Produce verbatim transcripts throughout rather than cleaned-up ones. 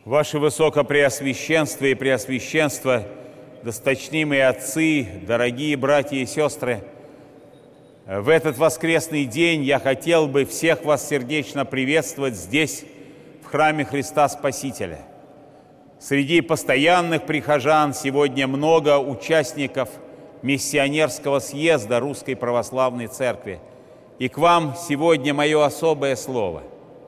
Ваше Высокопреосвященство и Преосвященство, досточтимые отцы, дорогие братья и сестры, в этот воскресный день я хотел бы всех вас сердечно приветствовать здесь, в храме Христа Спасителя. Среди постоянных прихожан сегодня много участников миссионерского съезда Русской Православной Церкви. И к вам сегодня мое особое слово.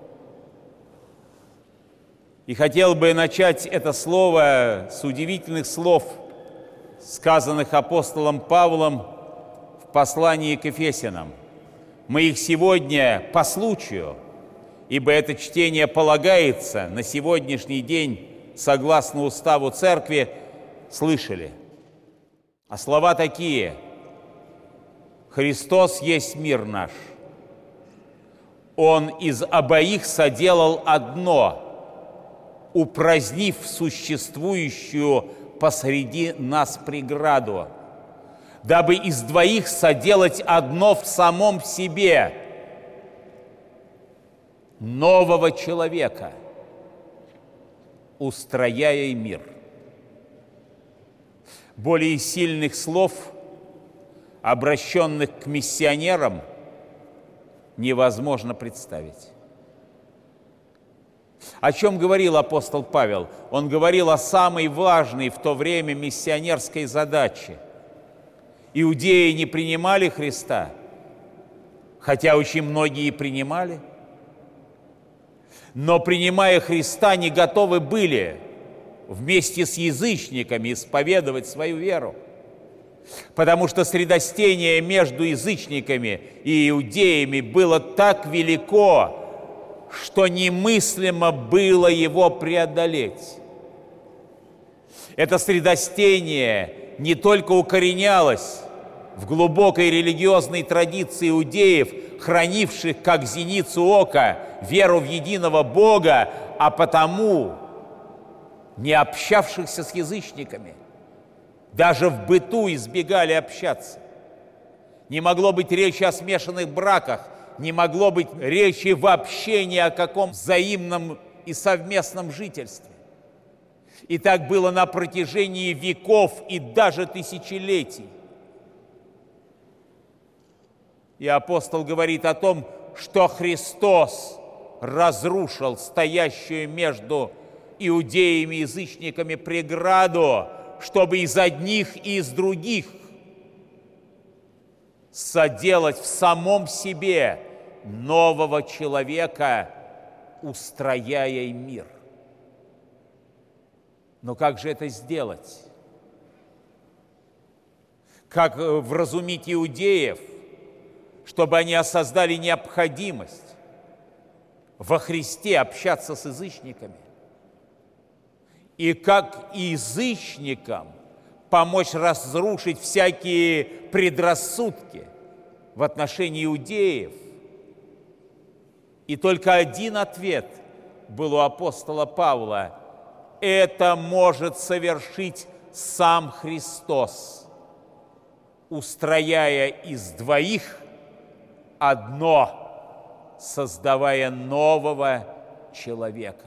И хотел бы начать это слово с удивительных слов, сказанных апостолом Павлом в послании к Ефесянам. Мы их сегодня по случаю, ибо это чтение полагается на сегодняшний день, согласно уставу Церкви, слышали. А слова такие: «Христос есть мир наш. Он из обоих соделал одно, упразднив существующую посреди нас преграду, дабы из двоих соделать одно в самом себе, нового человека, устрояя мир». Более сильных слов, обращенных к миссионерам, невозможно представить. О чем говорил апостол Павел? Он говорил о самой важной в то время миссионерской задаче. Иудеи не принимали Христа, хотя очень многие и принимали, но, принимая Христа, не готовы были вместе с язычниками исповедовать свою веру, потому что средостение между язычниками и иудеями было так велико, что немыслимо было его преодолеть. Это средостение не только укоренялось в глубокой религиозной традиции иудеев, хранивших как зеницу ока веру в единого Бога, а потому не общавшихся с язычниками. Даже в быту избегали общаться. Не могло быть речи о смешанных браках, не могло быть речи вообще ни о каком взаимном и совместном жительстве. И так было на протяжении веков и даже тысячелетий. И апостол говорит о том, что Христос разрушил стоящую между иудеями и язычниками преграду, чтобы из одних и из других соделать в самом себе нового человека, устрояя мир. Но как же это сделать? Как вразумить иудеев, чтобы они осознали необходимость во Христе общаться с язычниками? И как язычникам помочь разрушить всякие предрассудки в отношении иудеев? И только один ответ был у апостола Павла: это может совершить сам Христос, устрояя из двоих одно, создавая нового человека.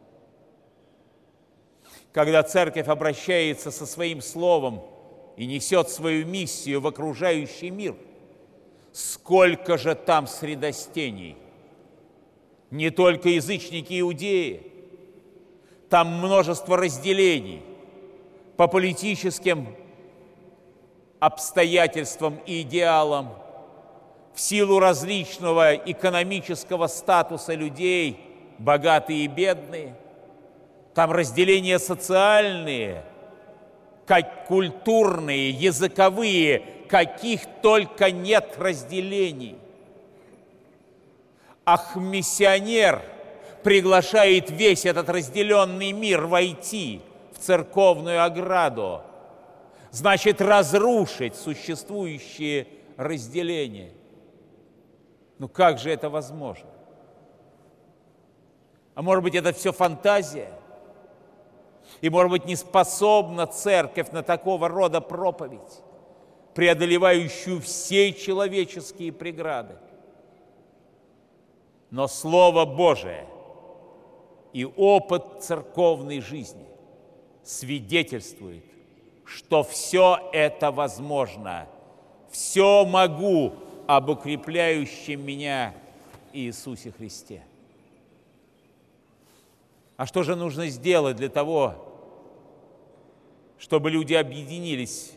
Когда Церковь обращается со своим словом и несет свою миссию в окружающий мир, сколько же там средостений! Не только язычники и иудеи, там множество разделений по политическим обстоятельствам и идеалам, в силу различного экономического статуса людей, богатые и бедные. Там разделения социальные, как культурные, языковые, каких только нет разделений. Ах, миссионер приглашает весь этот разделенный мир войти в церковную ограду, значит, разрушить существующие разделения. Ну как же это возможно? А может быть, это все фантазия? И, может быть, не способна Церковь на такого рода проповедь, преодолевающую все человеческие преграды. Но Слово Божие и опыт церковной жизни свидетельствует, что все это возможно. Все могу об укрепляющем меня Иисусе Христе. А что же нужно сделать для того, чтобы люди объединились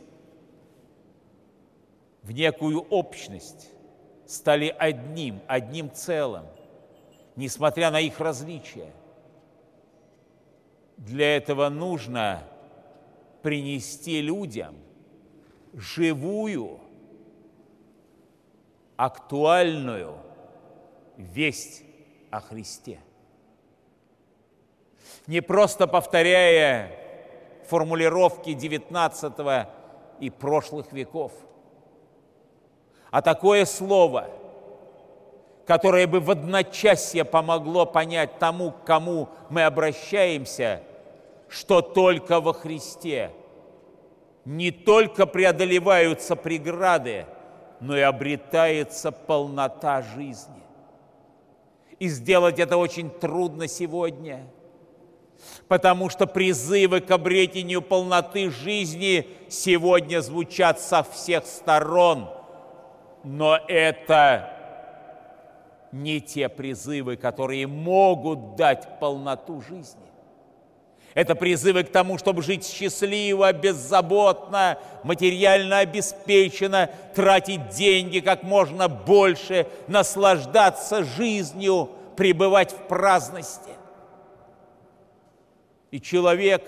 в некую общность, стали одним, одним целым, несмотря на их различия? Для этого нужно принести людям живую, актуальную весть о Христе. Не просто повторяя формулировки девятнадцатого и прошлых веков, а такое слово, которое бы в одночасье помогло понять тому, к кому мы обращаемся, что только во Христе не только преодолеваются преграды, но и обретается полнота жизни. И сделать это очень трудно сегодня, потому что призывы к обретению полноты жизни сегодня звучат со всех сторон, но это не те призывы, которые могут дать полноту жизни. Это призывы к тому, чтобы жить счастливо, беззаботно, материально обеспеченно, тратить деньги как можно больше, наслаждаться жизнью, пребывать в праздности. И человек,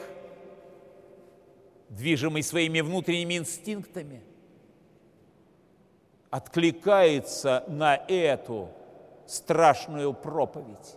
движимый своими внутренними инстинктами, откликается на эту страшную проповедь,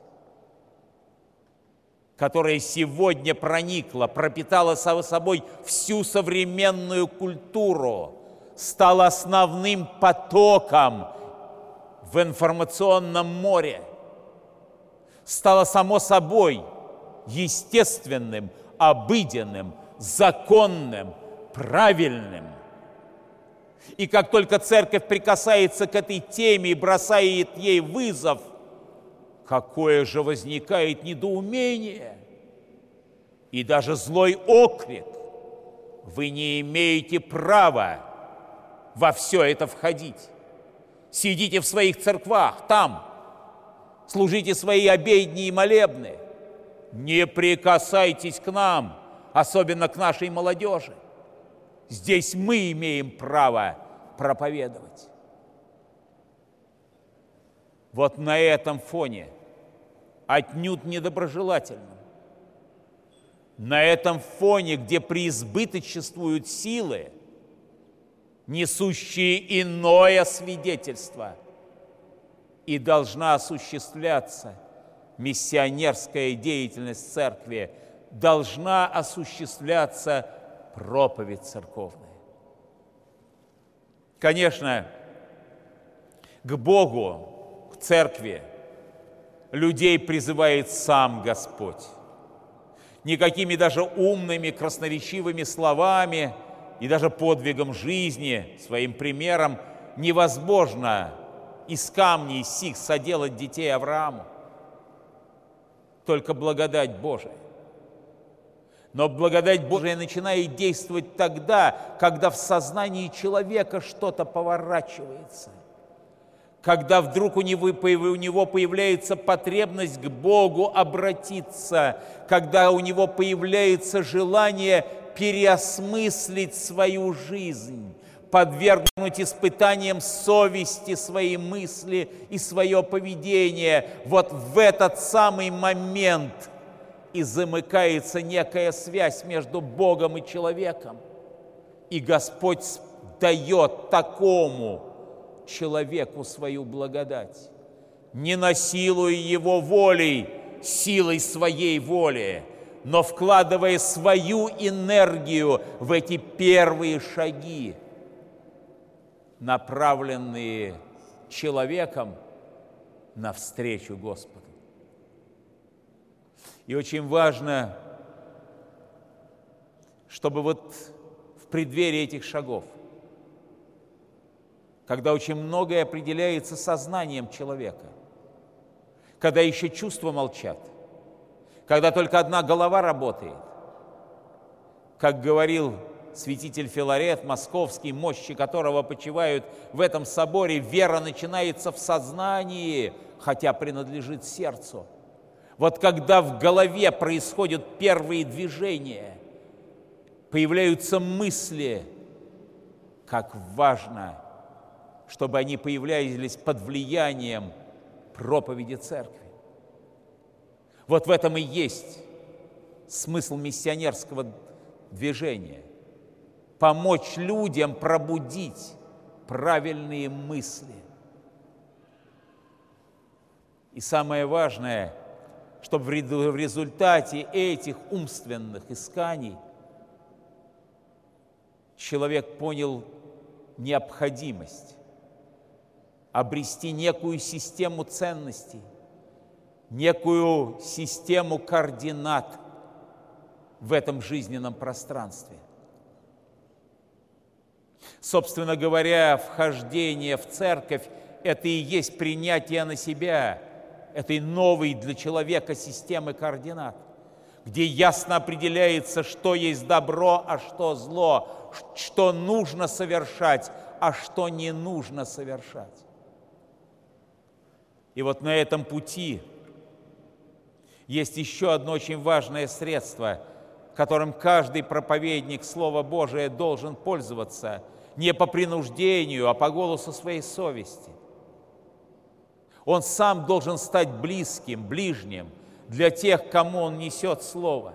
которая сегодня проникла, пропитала собой всю современную культуру, стала основным потоком в информационном море, стала само собой естественным, обыденным, законным, правильным. И как только церковь прикасается к этой теме и бросает ей вызов, какое же возникает недоумение и даже злой окрик: вы не имеете права во все это входить. Сидите в своих церквах, там, служите свои обедни и молебны. Не прикасайтесь к нам, особенно к нашей молодежи. Здесь мы имеем право проповедовать. Вот на этом фоне, отнюдь недоброжелательном, на этом фоне, где преизбыточествуют силы, несущие иное свидетельство, и должна осуществляться миссионерская деятельность церкви, должна осуществляться проповедь церковная. Конечно, к Богу, к церкви людей призывает сам Господь. Никакими даже умными, красноречивыми словами и даже подвигом жизни, своим примером невозможно из камней сих соделать детей Аврааму. Только благодать Божия. Но благодать Божия начинает действовать тогда, когда в сознании человека что-то поворачивается. Когда вдруг у него, у него появляется потребность к Богу обратиться, когда у него появляется желание переосмыслить свою жизнь, подвергнуть испытаниям совести свои мысли и свое поведение. Вот в этот самый момент и замыкается некая связь между Богом и человеком. И Господь дает такому человеку свою благодать, не насилуя его волей, силой своей воли, но вкладывая свою энергию в эти первые шаги, направленные человеком навстречу Господу. И очень важно, чтобы вот в преддверии этих шагов, когда очень многое определяется сознанием человека, когда еще чувства молчат, когда только одна голова работает. Как говорил святитель Филарет Московский, мощи которого почивают в этом соборе, вера начинается в сознании, хотя принадлежит сердцу. Вот когда в голове происходят первые движения, появляются мысли, как важно, чтобы они появлялись под влиянием проповеди церкви. Вот в этом и есть смысл миссионерского движения – помочь людям пробудить правильные мысли. И самое важное, чтобы в результате этих умственных исканий человек понял необходимость обрести некую систему ценностей, некую систему координат в этом жизненном пространстве. Собственно говоря, вхождение в церковь – это и есть принятие на себя этой новой для человека системы координат, где ясно определяется, что есть добро, а что зло, что нужно совершать, а что не нужно совершать. И вот на этом пути есть еще одно очень важное средство, которым каждый проповедник Слова Божия должен пользоваться не по принуждению, а по голосу своей совести. Он сам должен стать близким, ближним для тех, кому он несет Слово.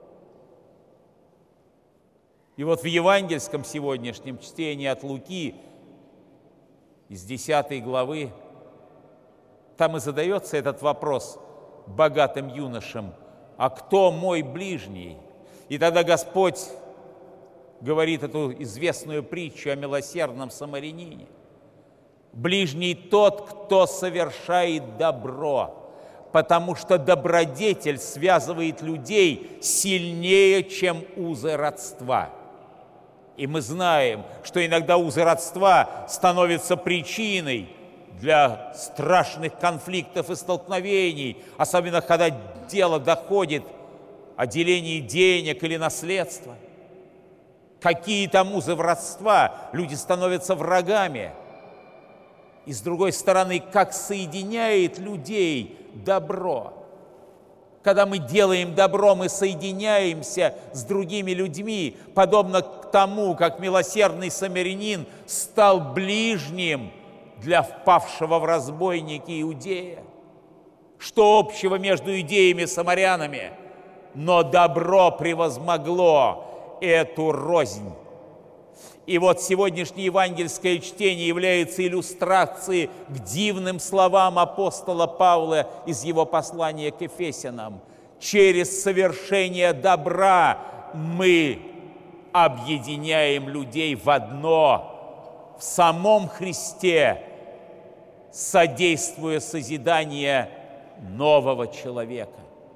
И вот в евангельском сегодняшнем чтении от Луки из десятой главы там и задается этот вопрос богатым юношам: «А кто мой ближний?» И тогда Господь говорит эту известную притчу о милосердном самарянине. Ближний тот, кто совершает добро, потому что добродетель связывает людей сильнее, чем узы родства. И мы знаем, что иногда узы родства становятся причиной для страшных конфликтов и столкновений, особенно когда дело доходит о делении денег или наследства. Какие там узы родства, люди становятся врагами. И с другой стороны, как соединяет людей добро. Когда мы делаем добро, мы соединяемся с другими людьми, подобно тому, как милосердный самарянин стал ближним для впавшего в разбойники иудея. Что общего между иудеями и самарянами? Но добро превозмогло эту рознь. И вот сегодняшнее евангельское чтение является иллюстрацией к дивным словам апостола Павла из его послания к Ефесянам. Через совершение добра мы объединяем людей в одно, в самом Христе, содействуя созиданию нового человека.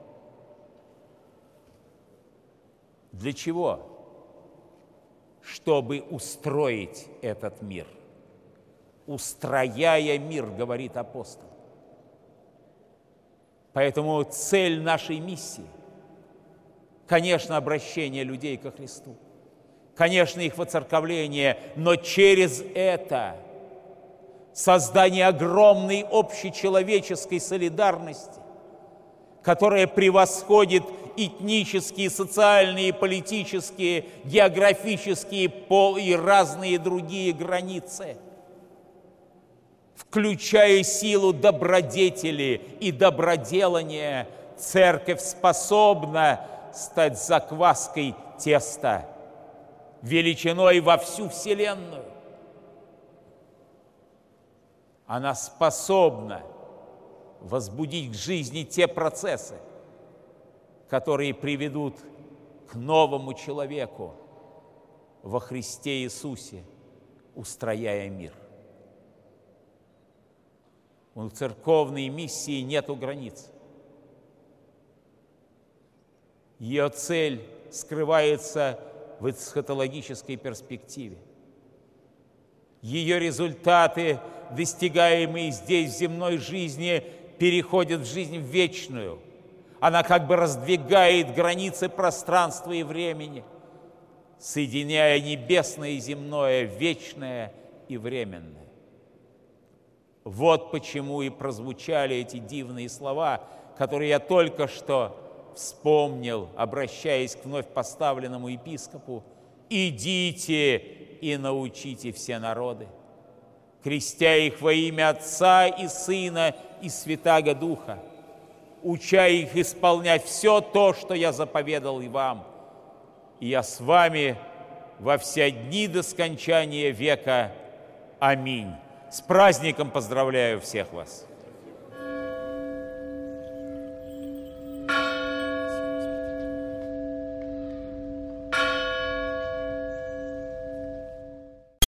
Для чего? Чтобы устроить этот мир. Устрояя мир, говорит апостол. Поэтому цель нашей миссии, конечно, обращение людей ко Христу, конечно, их воцерковление, но через это создание огромной общечеловеческой солидарности, которая превосходит этнические, социальные, политические, географические и разные другие границы, включая силу добродетели и доброделания, церковь способна стать закваской теста, величиной во всю вселенную. Она способна возбудить к жизни те процессы, которые приведут к новому человеку во Христе Иисусе, устрояя мир. У церковной миссии нету границ. Ее цель скрывается в эсхатологической перспективе. Ее результаты, достигаемые здесь в земной жизни, переходят в жизнь вечную. Она как бы раздвигает границы пространства и времени, соединяя небесное и земное, вечное и временное. Вот почему и прозвучали эти дивные слова, которые я только что вспомнил, обращаясь к вновь поставленному епископу: «Идите и научите все народы, крестя их во имя Отца и Сына и Святаго Духа, уча их исполнять все то, что я заповедал и вам. И я с вами во все дни до скончания века. Аминь». С праздником поздравляю всех вас!